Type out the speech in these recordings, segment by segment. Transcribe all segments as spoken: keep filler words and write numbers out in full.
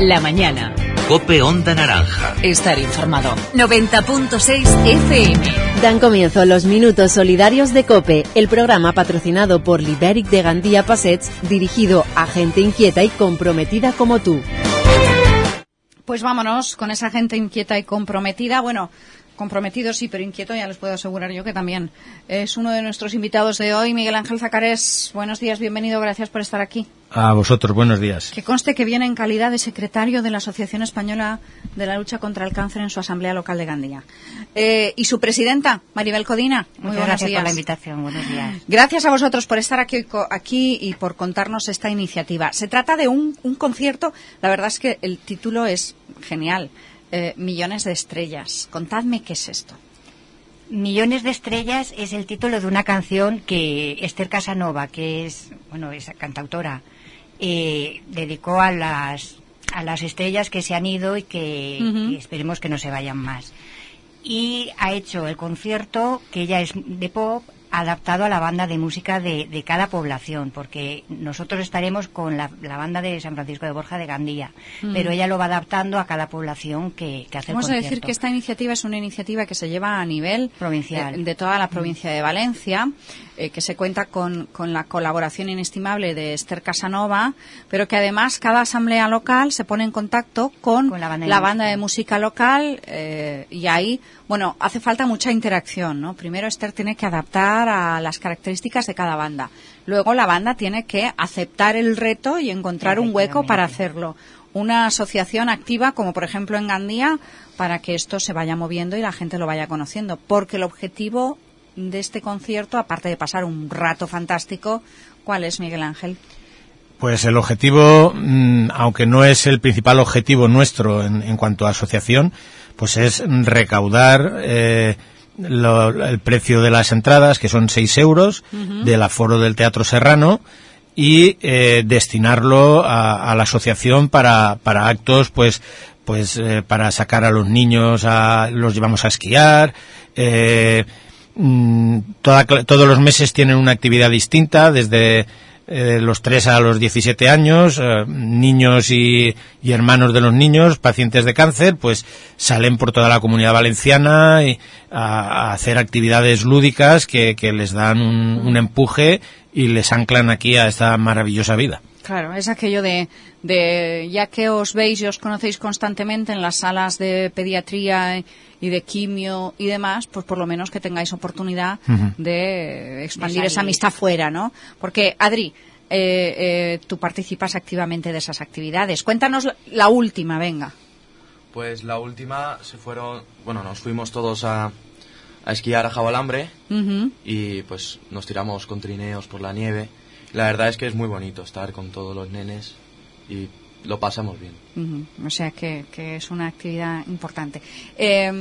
La mañana. COPE Onda Naranja. Estar informado. noventa punto seis F M. Dan comienzo los minutos solidarios de COPE, el programa patrocinado por L'Ibèric de Gandía Passets, dirigido a gente inquieta y comprometida como tú. Pues vámonos con esa gente inquieta y comprometida. Bueno, comprometido sí, pero inquieto ya les puedo asegurar yo que también. Es uno de nuestros invitados de hoy, Miguel Ángel Zacares. Buenos días, bienvenido, gracias por estar aquí. A vosotros, buenos días. Que conste que viene en calidad de secretario de la Asociación Española de la Lucha contra el Cáncer en su Asamblea Local de Gandía. Eh, y su presidenta, Maribel Codina. Muy Muchas gracias días. por la invitación, buenos días. Gracias a vosotros por estar aquí, aquí y por contarnos esta iniciativa. Se trata de un, un concierto, la verdad es que el título es genial, eh, Millones de Estrellas. Contadme qué es esto. Millones de Estrellas es el título de una canción que Esther Casanova, que es, bueno, es cantautora, Eh, dedicó a las a las estrellas que se han ido y que, uh-huh. que esperemos que no se vayan más. Y ha hecho el concierto, que ella es de pop, adaptado a la banda de música de, de cada población, porque nosotros estaremos con la, la banda de San Francisco de Borja de Gandía, mm. pero ella lo va adaptando a cada población que, que hace el concierto. Vamos a decir que esta iniciativa es una iniciativa que se lleva a nivel provincial de, de toda la provincia de Valencia, eh, que se cuenta con, con la colaboración inestimable de Esther Casanova, pero que además cada asamblea local se pone en contacto con, con la banda de, la banda de música local, eh, y ahí, bueno, hace falta mucha interacción, ¿no? Primero Esther tiene que adaptar a las características de cada banda. Luego la banda tiene que aceptar el reto y encontrar un hueco para hacerlo. Una asociación activa, como por ejemplo en Gandía, para que esto se vaya moviendo y la gente lo vaya conociendo. Porque el objetivo de este concierto, aparte de pasar un rato fantástico, ¿cuál es, Miguel Ángel? Pues el objetivo, mmm, aunque no es el principal objetivo nuestro en, en cuanto a asociación, pues es recaudar eh, Lo, el precio de las entradas, que son seis euros, uh-huh. del aforo del Teatro Serrano, y eh, destinarlo a, a la asociación para, para actos, pues, pues eh, para sacar a los niños, a, los llevamos a esquiar, eh, mmm, toda, todos los meses tienen una actividad distinta, desde Eh, los tres a los diecisiete años, eh, niños y, y hermanos de los niños, pacientes de cáncer, pues salen por toda la Comunidad Valenciana y a, a hacer actividades lúdicas que, que les dan un, un empuje y les anclan aquí a esta maravillosa vida. Claro, es aquello de, de, ya que os veis y os conocéis constantemente en las salas de pediatría y de quimio y demás, pues por lo menos que tengáis oportunidad uh-huh. de expandir de esa amistad fuera, ¿no? Porque, Adri, eh, eh, tú participas activamente de esas actividades. Cuéntanos la, la última, venga. Pues la última se fueron, bueno, nos fuimos todos a, a esquiar a Jabalambre uh-huh. y pues nos tiramos con trineos por la nieve. La verdad es que es muy bonito estar con todos los nenes y lo pasamos bien. Uh-huh. O sea que, que es una actividad importante. Eh,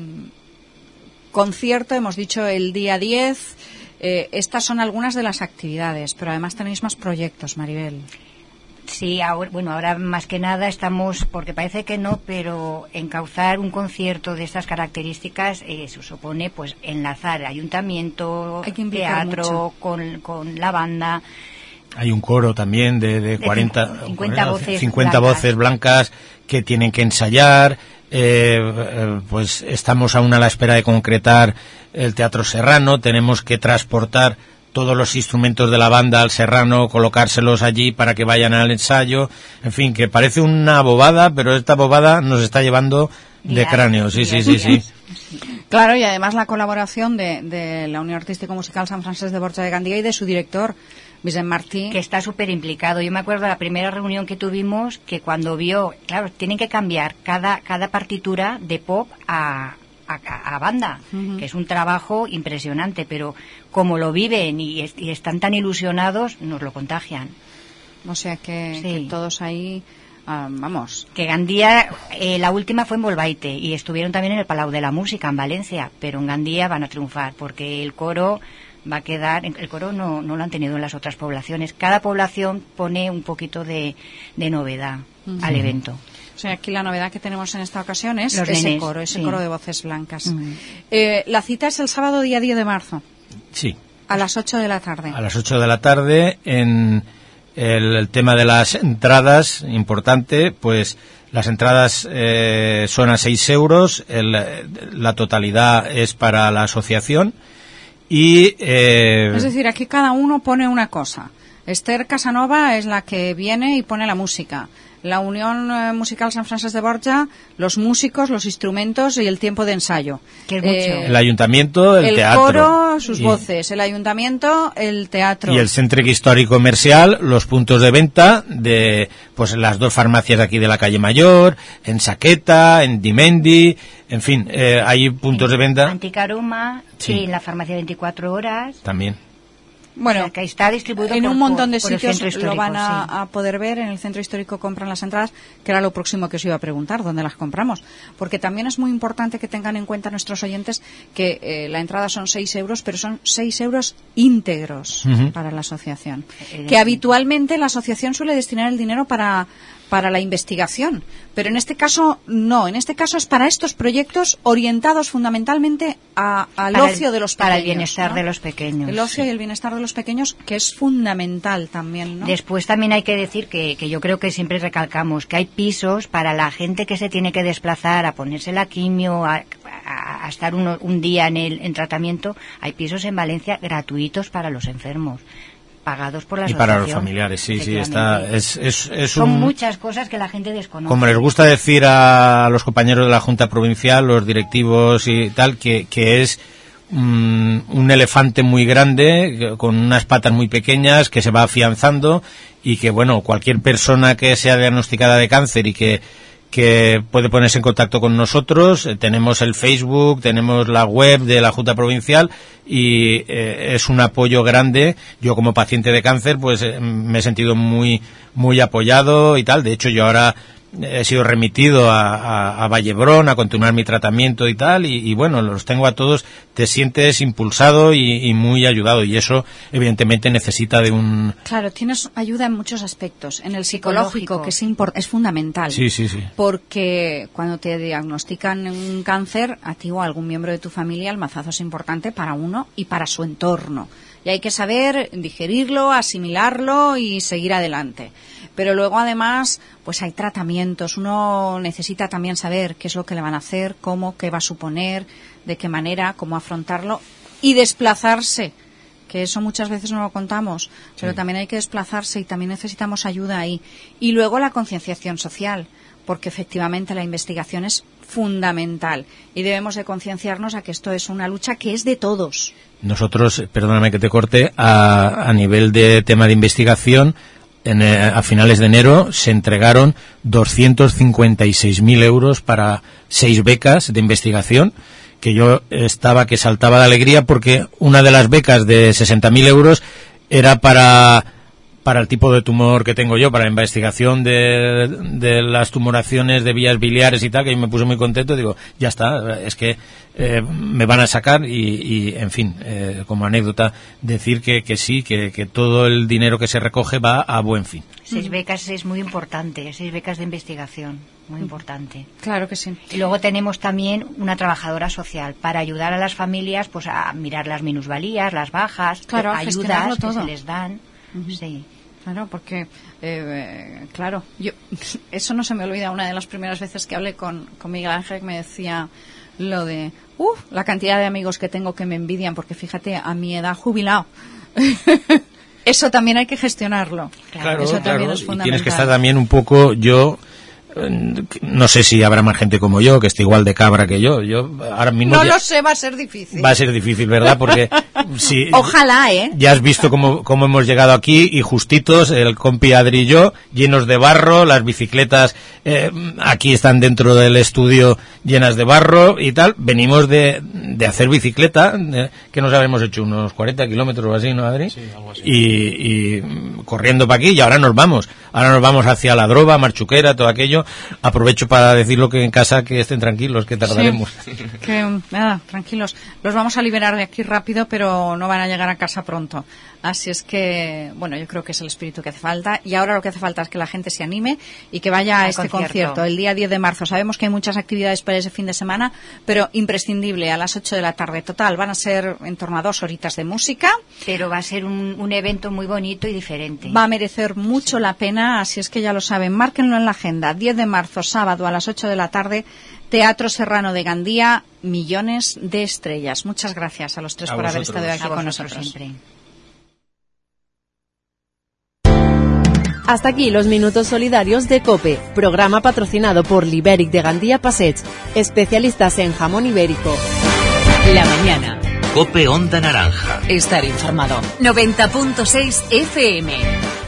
concierto, hemos dicho el día diez. Eh, estas son algunas de las actividades, pero además tenéis más proyectos, Maribel. Sí, ahora, bueno, ahora más que nada estamos, porque parece que no, pero encauzar un concierto de estas características eh, se supone pues enlazar ayuntamiento, teatro con, con la banda. Hay un coro también de, de, de cuarenta, cincuenta voces, cincuenta blancas. voces blancas que tienen que ensayar. Eh, eh, pues estamos aún a la espera de concretar el Teatro Serrano. Tenemos que transportar todos los instrumentos de la banda al Serrano, colocárselos allí para que vayan al ensayo. En fin, que parece una bobada, pero esta bobada nos está llevando de días, cráneo. Sí, días, sí, sí, sí. Claro, y además la colaboración de, de la Unión Artístico Musical San Francesc de Borja de Gandía y de su director, Vicent Martí. Que está súper implicado. Yo me acuerdo de la primera reunión que tuvimos, que cuando vio, claro, tienen que cambiar cada, cada partitura de pop a... A, a banda, uh-huh. que es un trabajo impresionante, pero como lo viven y, est- y están tan ilusionados, nos lo contagian. O sea que, sí. que todos ahí, uh, vamos. Que Gandía, eh, la última fue en Bolbaite y estuvieron también en el Palau de la Música, en Valencia, pero en Gandía van a triunfar porque el coro va a quedar, el coro no, no lo han tenido en las otras poblaciones. Cada población pone un poquito de, de novedad uh-huh. al evento. O sea, aquí la novedad que tenemos en esta ocasión es Los ese nenes, coro, ese sí. coro de voces blancas. Uh-huh. Eh, la cita es el sábado día diez de marzo. Sí. A las ocho de la tarde. A las ocho de la tarde en El, el tema de las entradas, importante, pues las entradas eh, son a seis euros, el, la totalidad es para la asociación y... Eh, es decir, aquí cada uno pone una cosa. Esther Casanova es la que viene y pone la música. La Unión eh, Musical San Francesc de Borja, los músicos, los instrumentos y el tiempo de ensayo. Que es mucho. Eh, el ayuntamiento, el, el teatro. El coro, sus y, voces. El ayuntamiento, el teatro. Y el Centre Histórico Comercial, los puntos de venta de pues las dos farmacias de aquí de la calle Mayor, en Saqueta, en Dimendi, en fin, eh, hay puntos de venta. Anticaruma, sí. Y en la farmacia veinticuatro horas. También. Bueno, o sea, que está distribuido en por, un montón de por, sitios por lo van a, sí. a poder ver. En el centro histórico compran las entradas, que era lo próximo que os iba a preguntar, ¿dónde las compramos? Porque también es muy importante que tengan en cuenta nuestros oyentes que eh, la entrada son seis euros, pero son seis euros íntegros uh-huh. para la asociación. Eh, que habitualmente la asociación suele destinar el dinero para para la investigación, pero en este caso no, en este caso es para estos proyectos orientados fundamentalmente a, al para ocio el, de los pequeños. Para el bienestar ¿no? de los pequeños. El ocio sí. y el bienestar de los pequeños, que es fundamental también, ¿no? Después también hay que decir que, que yo creo que siempre recalcamos que hay pisos para la gente que se tiene que desplazar a ponerse la quimio, a, a, a estar uno, un día en el en tratamiento, hay pisos en Valencia gratuitos para los enfermos. Pagados por la y para los familiares, sí, sí, está, es, es, es Son un, muchas cosas que la gente desconoce. Como les gusta decir a los compañeros de la Junta Provincial, los directivos y tal, que, que es um, un elefante muy grande, con unas patas muy pequeñas, que se va afianzando y que, bueno, cualquier persona que sea diagnosticada de cáncer y que que puede ponerse en contacto con nosotros, eh, tenemos el Facebook, tenemos la web de la Junta Provincial y eh, es un apoyo grande. Yo como paciente de cáncer pues eh, me he sentido muy muy apoyado y tal. De hecho yo ahora he sido remitido a, a, a Vallebrón a continuar mi tratamiento y tal y, y bueno, los tengo a todos, te sientes impulsado y, y muy ayudado y eso evidentemente necesita de un... Claro, tienes ayuda en muchos aspectos, en el psicológico, psicológico. que es, import- es fundamental. Sí, sí, sí. Porque cuando te diagnostican un cáncer, a ti o a algún miembro de tu familia, el mazazo es importante para uno y para su entorno. Y hay que saber digerirlo, asimilarlo y seguir adelante. Pero luego además pues hay tratamientos, uno necesita también saber qué es lo que le van a hacer, cómo, qué va a suponer, de qué manera, cómo afrontarlo y desplazarse, que eso muchas veces no lo contamos, pero sí. También hay que desplazarse y también necesitamos ayuda ahí. Y luego la concienciación social, porque efectivamente la investigación es fundamental y debemos de concienciarnos a que esto es una lucha que es de todos. Nosotros, perdóname que te corte, a, a nivel de tema de investigación, En, eh, a finales de enero se entregaron doscientos cincuenta y seis mil euros para seis becas de investigación, que yo estaba que saltaba de alegría porque una de las becas de sesenta mil euros era para para el tipo de tumor que tengo yo, para la investigación de, de las tumoraciones de vías biliares y tal, que me puse muy contento. Digo, ya está, es que eh, me van a sacar y, y en fin, eh, como anécdota, decir que, que sí, que, que todo el dinero que se recoge va a buen fin. Seis becas es muy importante, seis becas de investigación, muy importante. Claro que sí. Y luego tenemos también una trabajadora social para ayudar a las familias pues a mirar las minusvalías, las bajas, claro, ayudas todo. que se les dan. Uh-huh. Sí. Claro, porque, eh, claro, yo eso no se me olvida. Una de las primeras veces que hablé con, con Miguel Ángel me decía lo de, uff, la cantidad de amigos que tengo que me envidian, porque fíjate, a mi edad jubilado. Eso también hay que gestionarlo. Claro, eso también claro. es fundamental. Y tienes que estar también un poco, yo... No sé si habrá más gente como yo que esté igual de cabra que yo. Yo ahora mismo no ya, lo sé, va a ser difícil. Va a ser difícil, ¿verdad? Porque si ojalá, ¿eh? Ya has visto cómo, cómo hemos llegado aquí y justitos, el compi Adri y yo, llenos de barro, las bicicletas eh, aquí están dentro del estudio llenas de barro y tal. Venimos de, de hacer bicicleta, de, que nos habremos hecho unos cuarenta kilómetros o así, ¿no, Adri? Sí, algo así. Y, y corriendo para aquí y ahora nos vamos. Ahora nos vamos hacia La Droba, Marchuquera, todo aquello. Aprovecho para decirlo que en casa que estén tranquilos, que tardaremos. Sí, que nada, tranquilos. Los vamos a liberar de aquí rápido, pero no van a llegar a casa pronto. Así es que, bueno, yo creo que es el espíritu que hace falta. Y ahora lo que hace falta es que la gente se anime y que vaya a este concierto. concierto el día diez de marzo. Sabemos que hay muchas actividades para ese fin de semana, pero imprescindible, a las ocho de la tarde. Total, van a ser en torno a dos horitas de música. Pero va a ser un, un evento muy bonito y diferente. Va a merecer mucho la pena, así es que ya lo saben. Márquenlo en la agenda. diez de marzo, sábado, a las ocho de la tarde. Teatro Serrano de Gandía, Millones de Estrellas. Muchas gracias a los tres a por vosotros. haber estado aquí a con nosotros nosotros. siempre. Hasta aquí los minutos solidarios de COPE, programa patrocinado por Liberic de Gandía Passets, especialistas en jamón ibérico. La mañana. COPE Onda Naranja. Estar informado. noventa punto seis F M.